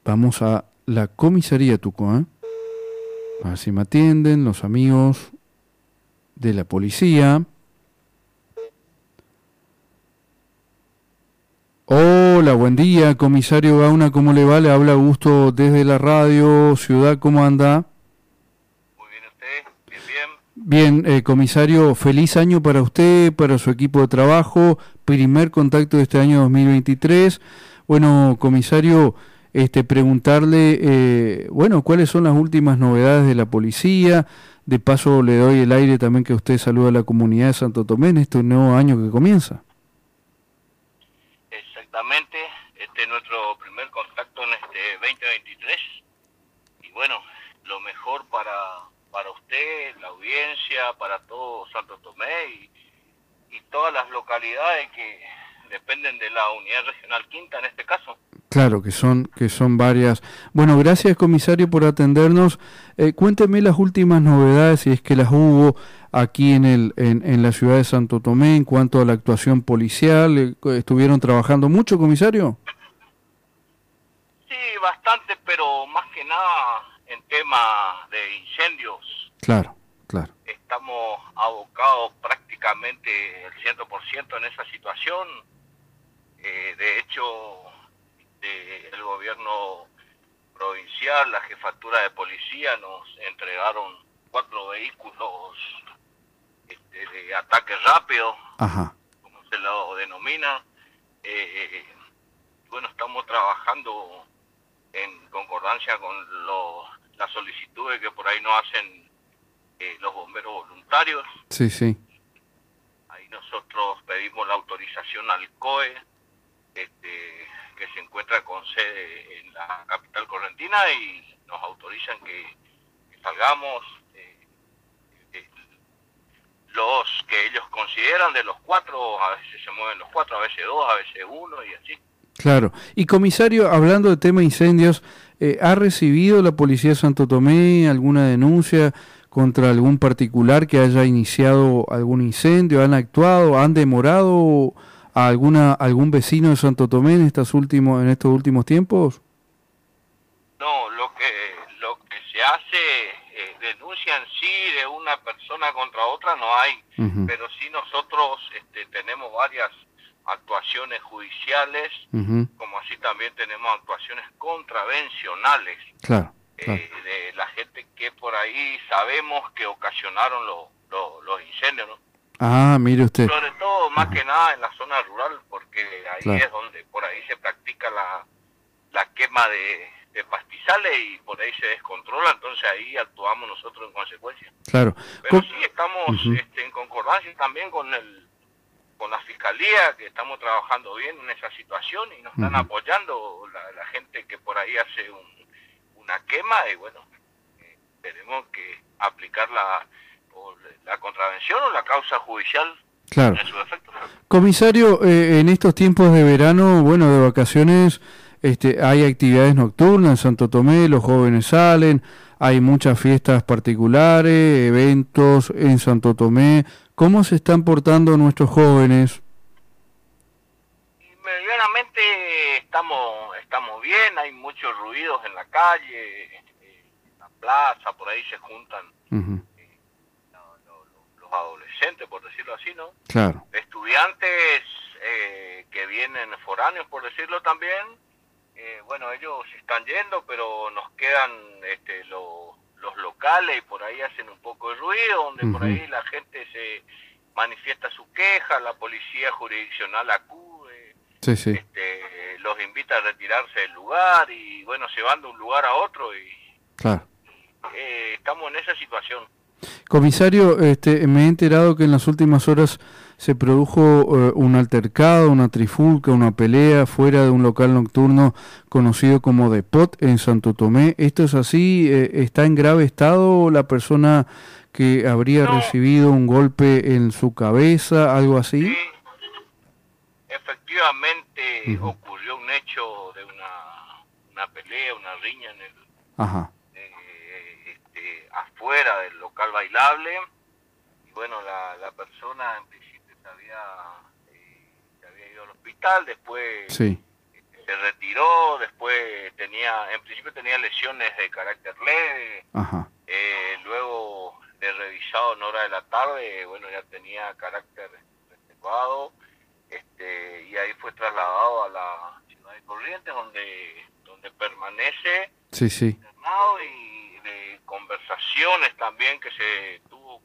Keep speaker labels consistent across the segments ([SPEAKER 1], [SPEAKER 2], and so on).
[SPEAKER 1] Vamos a la comisaría Tuco, ¿eh? A ver si me atienden los amigos de la policía. Hola, buen día, comisario Gauna, ¿cómo le va? Le habla Augusto desde la radio Ciudad, ¿cómo anda?
[SPEAKER 2] Muy bien usted, bien, bien.
[SPEAKER 1] Bien, comisario, feliz año para usted, para su equipo de trabajo, primer contacto de este año 2023. Bueno, comisario, preguntarle, bueno, cuáles son las últimas novedades de la policía. De paso, le doy el aire también que usted saluda a la comunidad de Santo Tomé en este nuevo año que comienza.
[SPEAKER 2] Exactamente, este es nuestro primer contacto en este 2023 y bueno, lo mejor para usted, la audiencia, para todo Santo Tomé y todas las localidades que dependen de la unidad regional quinta en este caso.
[SPEAKER 1] Claro, que son varias. Bueno, gracias comisario por atendernos. Cuénteme las últimas novedades, si es que las hubo aquí en la ciudad de Santo Tomé en cuanto a la actuación policial. ¿Estuvieron trabajando mucho, comisario?
[SPEAKER 2] Sí, bastante, pero más que nada en tema de incendios.
[SPEAKER 1] Claro, claro.
[SPEAKER 2] Estamos abocados prácticamente el 100% en esa situación. De hecho, el gobierno provincial, la jefatura de policía nos entregaron 4 vehículos de ataque rápido,
[SPEAKER 1] Ajá.
[SPEAKER 2] como se lo denomina. Bueno, estamos trabajando en concordancia con las solicitudes que por ahí nos hacen los bomberos voluntarios.
[SPEAKER 1] Sí, sí.
[SPEAKER 2] Ahí nosotros pedimos la autorización al COE, que se encuentra con sede en la capital correntina, y nos autorizan que salgamos los que ellos consideran. De los 4, a veces se mueven los 4, a veces 2, a veces 1 y así.
[SPEAKER 1] Claro. Y comisario, hablando de tema incendios, ¿ha recibido la policía de Santo Tomé alguna denuncia contra algún particular que haya iniciado algún incendio? ¿Han actuado? ¿Han demorado a algún vecino de Santo Tomé en estos últimos tiempos?
[SPEAKER 2] No, lo que se hace, denuncia en sí de una persona contra otra no hay,
[SPEAKER 1] Uh-huh.
[SPEAKER 2] pero sí nosotros tenemos varias actuaciones judiciales,
[SPEAKER 1] Uh-huh.
[SPEAKER 2] como así también tenemos actuaciones contravencionales
[SPEAKER 1] Claro, claro.
[SPEAKER 2] de la gente que por ahí sabemos que ocasionaron los incendios, ¿no?
[SPEAKER 1] Ah, mire usted.
[SPEAKER 2] Sobre todo, más
[SPEAKER 1] Ajá.
[SPEAKER 2] que nada en la zona rural, porque ahí
[SPEAKER 1] Claro,
[SPEAKER 2] es donde por ahí se practica la quema de pastizales y por ahí se descontrola, entonces ahí actuamos nosotros en consecuencia.
[SPEAKER 1] claro.
[SPEAKER 2] Pero sí estamos
[SPEAKER 1] Ujú.
[SPEAKER 2] en concordancia también con la fiscalía, que estamos trabajando bien en esa situación y nos están
[SPEAKER 1] Ujú.
[SPEAKER 2] apoyando la gente que por ahí hace una quema, y bueno, tenemos que aplicar la contravención o la causa judicial
[SPEAKER 1] Claro.
[SPEAKER 2] en su efecto.
[SPEAKER 1] Comisario, en estos tiempos de verano, bueno, de vacaciones, hay actividades nocturnas en Santo Tomé, los jóvenes salen, hay muchas fiestas particulares, eventos en Santo Tomé. ¿Cómo se están portando nuestros jóvenes?
[SPEAKER 2] Y medianamente estamos bien, hay muchos ruidos en la calle, en la plaza, por ahí se juntan
[SPEAKER 1] Ujú.
[SPEAKER 2] los adolescentes, por decirlo así, ¿no?
[SPEAKER 1] Claro.
[SPEAKER 2] Estudiantes que vienen foráneos, por decirlo también. Bueno, ellos están yendo, pero nos quedan los locales, y por ahí hacen un poco de ruido, donde por
[SPEAKER 1] Ujú.
[SPEAKER 2] ahí la gente se manifiesta su queja, la policía jurisdiccional acude,
[SPEAKER 1] Sí, sí.
[SPEAKER 2] los invita a retirarse del lugar, y bueno, se van de un lugar a otro, y
[SPEAKER 1] Claro.
[SPEAKER 2] estamos en esa situación.
[SPEAKER 1] Comisario, me he enterado que en las últimas horas se produjo un altercado, una trifulca, una pelea fuera de un local nocturno conocido como Depot en Santo Tomé. ¿Esto es así? ¿Está en grave estado la persona que habría
[SPEAKER 2] No,
[SPEAKER 1] recibido un golpe en su cabeza, algo así?
[SPEAKER 2] sí, efectivamente
[SPEAKER 1] Ujú.
[SPEAKER 2] ocurrió un hecho de una pelea, una riña
[SPEAKER 1] Ajá.
[SPEAKER 2] afuera del local bailable, y bueno, la persona en principio se había ido al hospital, después
[SPEAKER 1] Sí.
[SPEAKER 2] se retiró, después en principio tenía lesiones de carácter leve,
[SPEAKER 1] Ajá.
[SPEAKER 2] luego de revisado en hora de la tarde, bueno, ya tenía carácter reservado, y ahí fue trasladado a la ciudad de Corrientes, donde permanece
[SPEAKER 1] Sí, sí.
[SPEAKER 2] internado, y de conversaciones también que se tuvo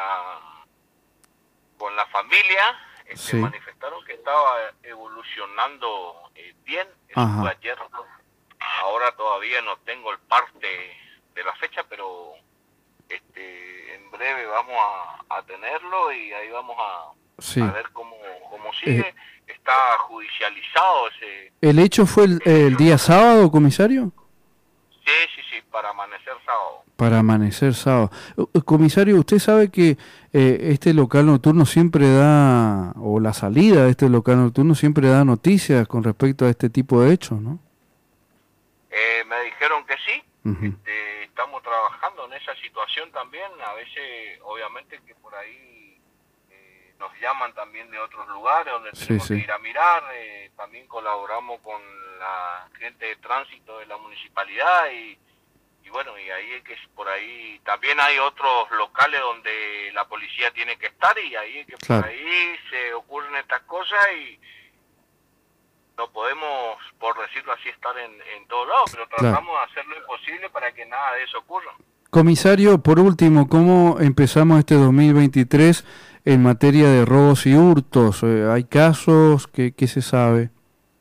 [SPEAKER 2] con la familia,
[SPEAKER 1] Sí.
[SPEAKER 2] manifestaron que estaba evolucionando bien. Eso fue
[SPEAKER 1] Ajá.
[SPEAKER 2] ayer. Ahora todavía no tengo el parte de la fecha, pero en breve vamos a tenerlo, y ahí vamos
[SPEAKER 1] Sí.
[SPEAKER 2] a ver cómo sigue. Está judicializado ese...
[SPEAKER 1] ¿El hecho fue el día sábado, comisario?
[SPEAKER 2] Sí, para amanecer sábado.
[SPEAKER 1] Para amanecer sábado. Comisario, usted sabe que este local nocturno siempre da, o la salida de este local nocturno siempre da noticias con respecto a este tipo de hechos, ¿no?
[SPEAKER 2] Me dijeron que sí.
[SPEAKER 1] Uh-huh.
[SPEAKER 2] Estamos trabajando en esa situación también. A veces, obviamente, que por ahí nos llaman también de otros lugares donde tenemos que ir a mirar. También colaboramos con la gente de tránsito de la municipalidad, y bueno, y ahí es que por ahí también hay otros locales donde la policía tiene que estar, y ahí es que por ahí se ocurren estas cosas, y no podemos, por decirlo así, estar en todos lados, pero tratamos de hacer lo imposible para que nada de eso ocurra.
[SPEAKER 1] Comisario, por último, ¿cómo empezamos este 2023 en materia de robos y hurtos? ¿Hay casos? ¿Qué se sabe?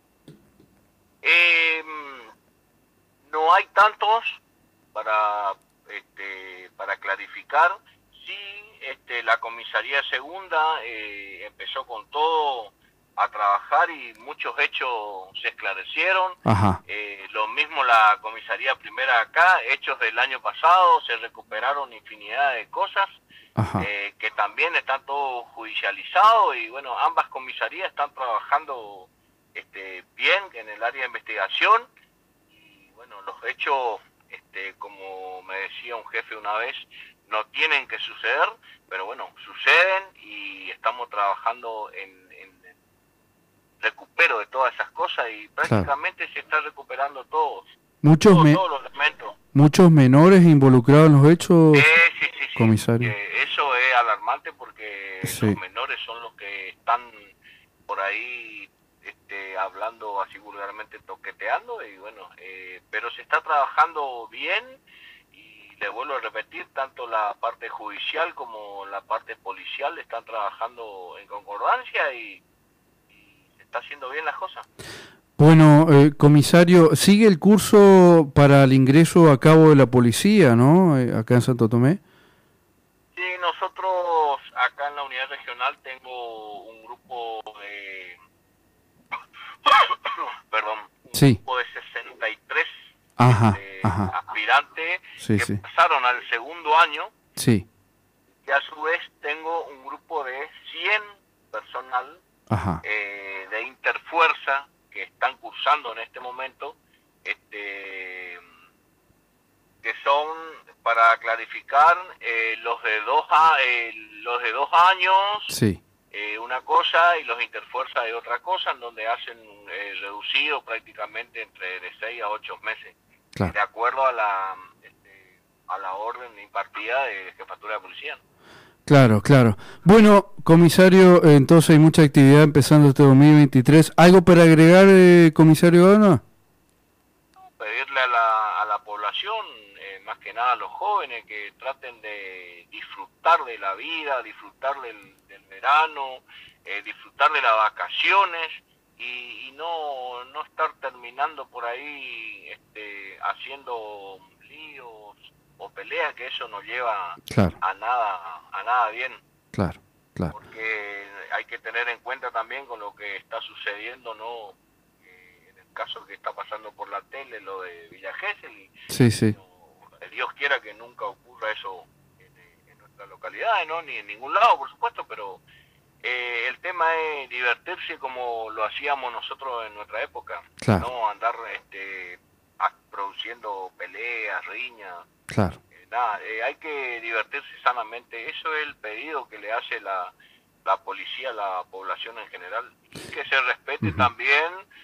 [SPEAKER 2] No hay tantos para clarificar. Sí, la comisaría segunda empezó con todo a trabajar, y muchos hechos se esclarecieron.
[SPEAKER 1] Ajá.
[SPEAKER 2] Lo mismo la comisaría primera acá, hechos del año pasado, se recuperaron infinidad de cosas. Que también están todo judicializado, y bueno, ambas comisarías están trabajando bien en el área de investigación, y bueno, los hechos, como me decía un jefe una vez, no tienen que suceder, pero bueno, suceden, y estamos trabajando en recupero de todas esas cosas, y prácticamente se está recuperando todos los elementos.
[SPEAKER 1] ¿Muchos menores involucrados en los hechos,
[SPEAKER 2] sí,
[SPEAKER 1] comisario?
[SPEAKER 2] Eso es alarmante, porque los menores son los que están por ahí hablando así vulgarmente, toqueteando, y bueno, pero se está trabajando bien, y le vuelvo a repetir, tanto la parte judicial como la parte policial están trabajando en concordancia, y se está haciendo bien las cosas.
[SPEAKER 1] Bueno, comisario, sigue el curso para el ingreso a cabo de la policía, ¿no? Acá en Santo Tomé.
[SPEAKER 2] Sí, nosotros acá en la unidad regional tengo un grupo de... perdón, un grupo de 63 aspirantes que pasaron al segundo año. Sí. Y a su vez tengo un grupo de 100 personal de Interfuerza que están cursando en este momento, que son, para clarificar, los de 2 años, una cosa, y los Interfuerza de otra cosa, en donde hacen reducido prácticamente entre de 6 a 8 meses, de acuerdo a la orden impartida de Jefatura de Policía.
[SPEAKER 1] Claro. Bueno, comisario, entonces hay mucha actividad empezando este 2023. ¿Algo para agregar, comisario Gana?
[SPEAKER 2] Pedirle a la población, más que nada a los jóvenes, que traten de disfrutar de la vida, disfrutar del verano, disfrutar de las vacaciones, y no estar terminando por ahí haciendo líos o peleas, que eso no lleva a nada bien.
[SPEAKER 1] Claro.
[SPEAKER 2] Porque hay que tener en cuenta también con lo que está sucediendo, ¿no? En el caso que está pasando por la tele, lo de Villa Gesell, Dios quiera que nunca ocurra eso en nuestra localidad, ¿no? Ni en ningún lado, por supuesto, pero el tema es divertirse como lo hacíamos nosotros en nuestra época, no andar produciendo peleas, riñas. Hay que divertirse sanamente. Eso es el pedido que le hace la policía a la población en general, y que se respete también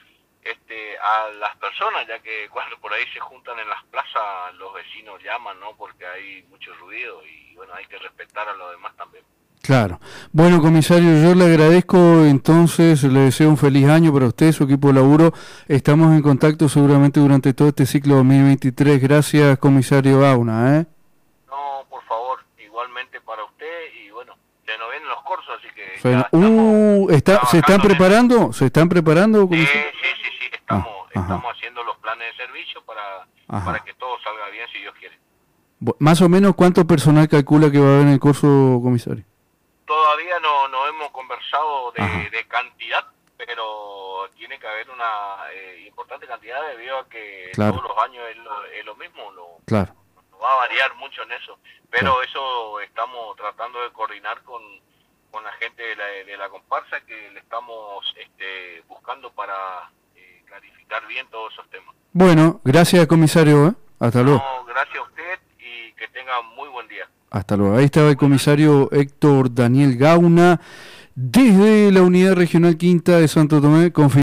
[SPEAKER 2] a las personas, ya que cuando por ahí se juntan en las plazas, los vecinos llaman, ¿no? Porque hay mucho ruido y bueno, hay que respetar a los demás también.
[SPEAKER 1] Claro. Bueno, comisario, yo le agradezco, entonces le deseo un feliz año para usted, su equipo de laburo. Estamos en contacto seguramente durante todo este ciclo 2023. Gracias, comisario Gauna, ¿eh?
[SPEAKER 2] No, por favor, igualmente para usted y bueno, se nos vienen los cursos, así que
[SPEAKER 1] ¿se están preparando? ¿Se están preparando, comisario?
[SPEAKER 2] Sí, estamos haciendo los planes de servicio para que todo salga bien, si Dios quiere.
[SPEAKER 1] Más o menos, ¿cuánto personal calcula que va a haber en el curso, comisario?
[SPEAKER 2] Todavía no hemos conversado de cantidad, pero tiene que haber una importante cantidad debido a que todos los años es lo mismo, no va a variar mucho en eso, pero eso estamos tratando de coordinar con la gente de la comparsa, que le estamos buscando para clarificar bien todos esos temas.
[SPEAKER 1] Bueno, gracias, comisario, ¿eh? Hasta luego.
[SPEAKER 2] No, gracias a usted y que tenga muy buen día.
[SPEAKER 1] Hasta luego. Ahí estaba el comisario Héctor Daniel Gauna desde la Unidad Regional Quinta de Santo Tomé.